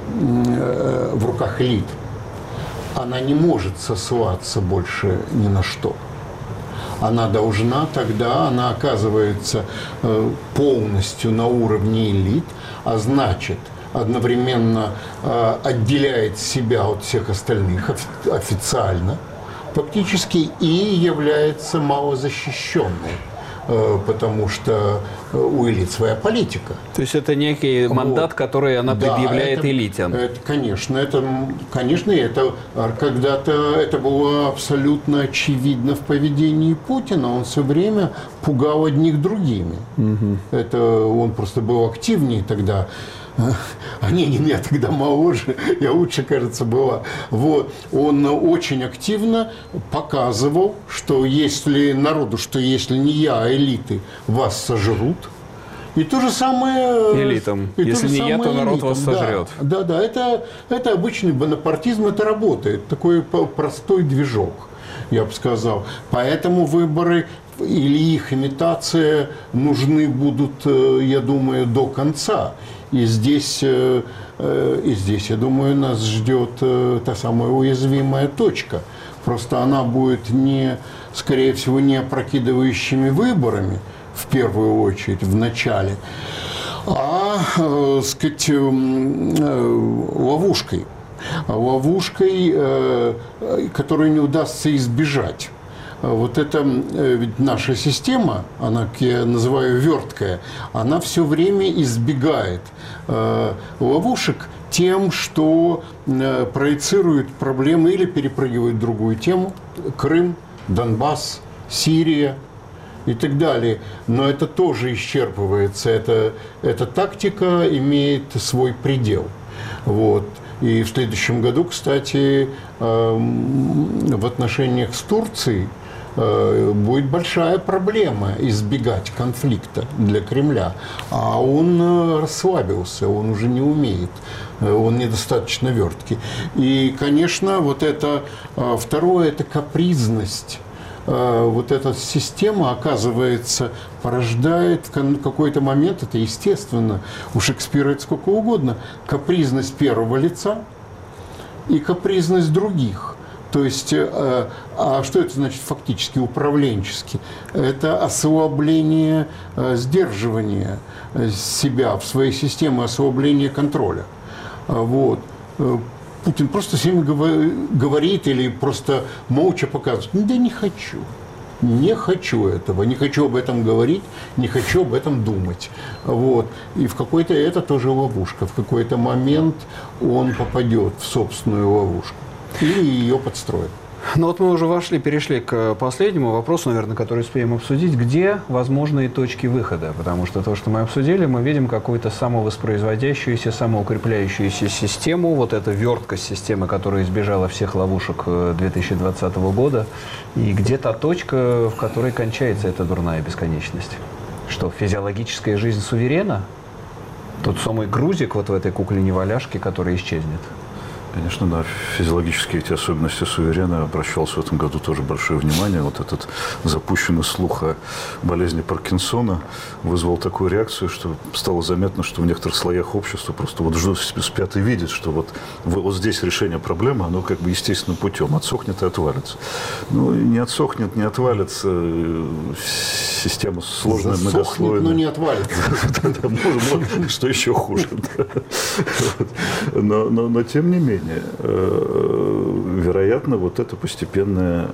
в руках элит. Она не может сослаться больше ни на что. Она должна тогда, она оказывается полностью на уровне элит, а значит, одновременно отделяет себя от всех остальных официально, фактически, и является малозащищенной, потому что у элит своя политика. То есть это некий мандат, который она предъявляет элите. Конечно, это когда-то это было абсолютно очевидно в поведении Путина. Он все время пугал одних другими. Это он просто был активнее тогда. Я тогда моложе, я лучше, кажется, была. Вот. Он очень активно показывал, что если народу, что если не я, а элиты вас сожрут. И то же самое... Элитам. Если не я, то народ вас сожрет. Да, это обычный бонапартизм, это работает. Такой простой движок, я бы сказал. Поэтому выборы или их имитация нужны будут, я думаю, до конца. И здесь, я думаю, нас ждет та самая уязвимая точка. Просто она будет, скорее всего, не опрокидывающими выборами, в первую очередь, в начале, а, сказать, ловушкой, которую не удастся избежать. Вот это ведь наша система, она, как я называю, верткая, она все время избегает ловушек тем, что проецирует проблемы или перепрыгивает в другую тему. Крым, Донбасс, Сирия. и так далее. Но это тоже исчерпывается. Эта тактика имеет свой предел. Вот. И в следующем году, кстати, в отношениях с Турцией будет большая проблема избегать конфликта для Кремля. А он расслабился, он уже не умеет, он недостаточно верткий. И, конечно, вот это второе – это капризность. Вот эта система, оказывается, порождает в какой-то момент, это естественно, у Шекспира это сколько угодно, капризность первого лица и капризность других. То есть, а что это значит фактически, управленчески? Это ослабление сдерживания себя в своей системе, ослабление контроля. Вот. Путин просто всем говорит или просто молча показывает: да не хочу. Не хочу этого, не хочу об этом говорить, не хочу об этом думать. Вот. И в какой-то это тоже ловушка. В какой-то момент он попадет в собственную ловушку или ее подстроит. Ну вот мы уже перешли к последнему вопросу, наверное, который успеем обсудить. Где возможные точки выхода? Потому что то, что мы обсудили, мы видим какую-то самовоспроизводящуюся, самоукрепляющуюся систему. Вот эта верткость системы, которая избежала всех ловушек 2020 года. И где та точка, в которой кончается эта дурная бесконечность? Что, физиологическая жизнь суверена? Тот самый грузик вот в этой кукле-неваляшке, который исчезнет? Конечно, на физиологические эти особенности суверена обращалось в этом году тоже большое внимание. Вот этот запущенный слух о болезни Паркинсона вызвал такую реакцию, что стало заметно, что в некоторых слоях общества просто вот спят и видят, что вот здесь решение проблемы, оно как бы естественным путем отсохнет и отвалится. Ну, не отсохнет, не отвалится. Система сложная, многослойная. Но не отвалится. Что еще хуже. Но тем не менее, вероятно, вот это постепенное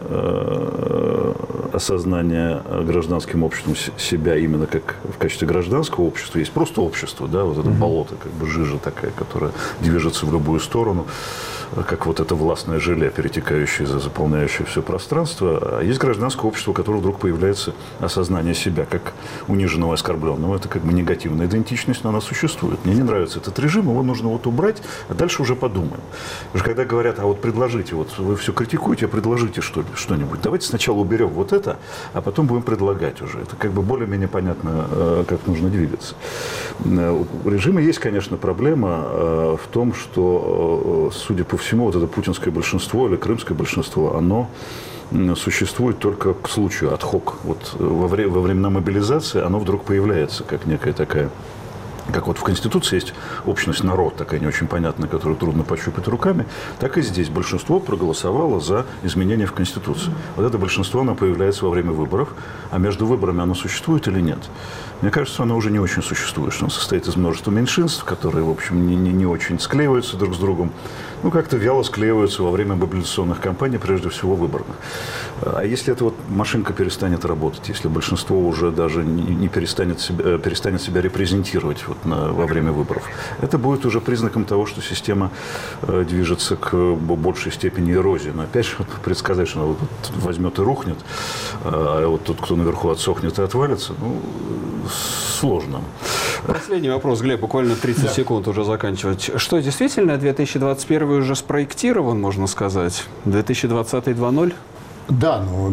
осознание гражданским обществом себя именно как в качестве гражданского общества. Есть просто общество, да, вот это болото, как бы жижа такая, которая движется в любую сторону, как вот это властное желе, перетекающее, заполняющее все пространство. А есть гражданское общество, у которого вдруг появляется осознание себя как униженного, оскорбленного. Это как бы негативная идентичность, но она существует. Мне не нравится этот режим, его нужно вот убрать, а дальше уже подумаем. Потому что когда говорят: а вот предложите, вот вы все критикуете, а предложите что-нибудь. Давайте сначала уберем вот это, а потом будем предлагать уже. Это как бы более-менее понятно, как нужно двигаться. У режима есть, конечно, проблема в том, что, судя по всему, вот это путинское большинство или крымское большинство, оно существует только к случаю, ad hoc. Вот во времена мобилизации оно вдруг появляется, как некая такая, как вот в Конституции есть общность народ, такая не очень понятная, которую трудно пощупать руками, так и здесь большинство проголосовало за изменения в Конституции. Вот это большинство, оно появляется во время выборов, а между выборами оно существует или нет? Мне кажется, оно уже не очень существует, что оно состоит из множества меньшинств, которые, в общем, не очень склеиваются друг с другом, ну, как-то вяло склеиваются во время мобилизационных кампаний, прежде всего выборных. А если эта вот машинка перестанет работать, если большинство уже даже не перестанет себя репрезентировать во время выборов, это будет уже признаком того, что система движется к большей степени эрозии. Но опять же, предсказать, что она вот возьмет и рухнет, а вот тот, кто наверху отсохнет и отвалится, ну, сложно. Последний вопрос, Глеб, буквально 30 секунд уже заканчивать. Что, действительно, 2021 уже спроектирован, можно сказать? 2020 2.0? Да, но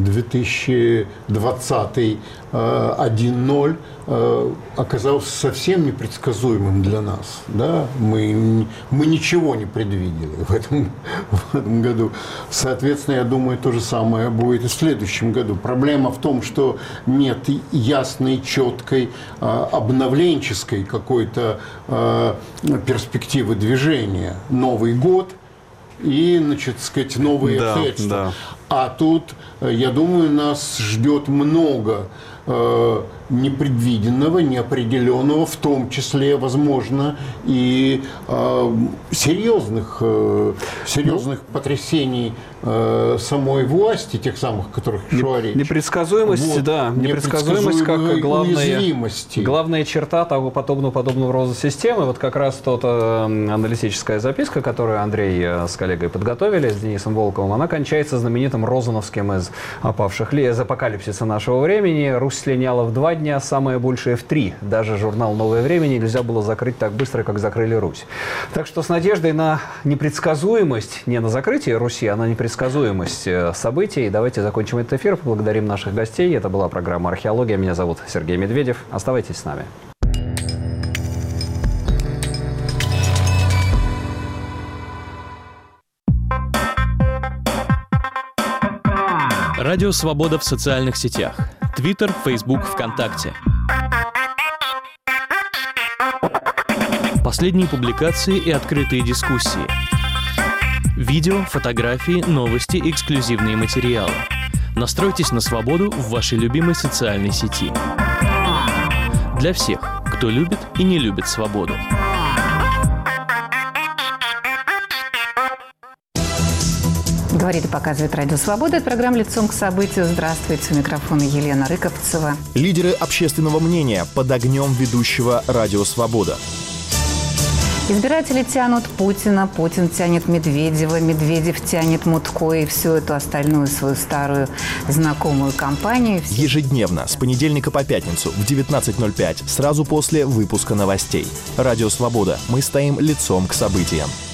2020 1.0 оказался совсем непредсказуемым для нас. Да? Мы ничего не предвидели в этом году. Соответственно, я думаю, то же самое будет и в следующем году. Проблема в том, что нет ясной, четкой, обновленческой какой-то перспективы движения. Новый год и, значит, сказать, новые обстоятельства. Да. А тут, я думаю, нас ждет много непредвиденного, неопределенного, в том числе, возможно, и серьезных потрясений самой власти, тех самых, о которых шла речь. Непредсказуемость, вот, да. Непредсказуемость как главная черта того подобного рода системы. Вот как раз аналитическая записка, которую Андрей с коллегой подготовили, с Денисом Волковым, она кончается знаменитым Борисом Розановским из из апокалипсиса нашего времени. Русь слиняла в 2 дня, самое большее в 3. Даже журнал «Новое время» нельзя было закрыть так быстро, как закрыли Русь. Так что с надеждой на непредсказуемость, не на закрытие Руси, а на непредсказуемость событий, давайте закончим этот эфир. Поблагодарим наших гостей. Это была программа «Археология». Меня зовут Сергей Медведев. Оставайтесь с нами. Радио «Свобода» в социальных сетях. Твиттер, Фейсбук, ВКонтакте. Последние публикации и открытые дискуссии. Видео, фотографии, новости, эксклюзивные материалы. Настройтесь на свободу в вашей любимой социальной сети. Для всех, кто любит и не любит свободу. Говорит и показывает Радио Свобода. Это программа «Лицом к событию». Здравствуйте. У микрофона Елена Рыковцева. Лидеры общественного мнения под огнем ведущего Радио Свобода. Избиратели тянут Путина, Путин тянет Медведева, Медведев тянет Мутко и всю эту остальную свою старую знакомую компанию. Ежедневно, с понедельника по пятницу в 19:05, сразу после выпуска новостей. Радио Свобода. Мы стоим лицом к событиям.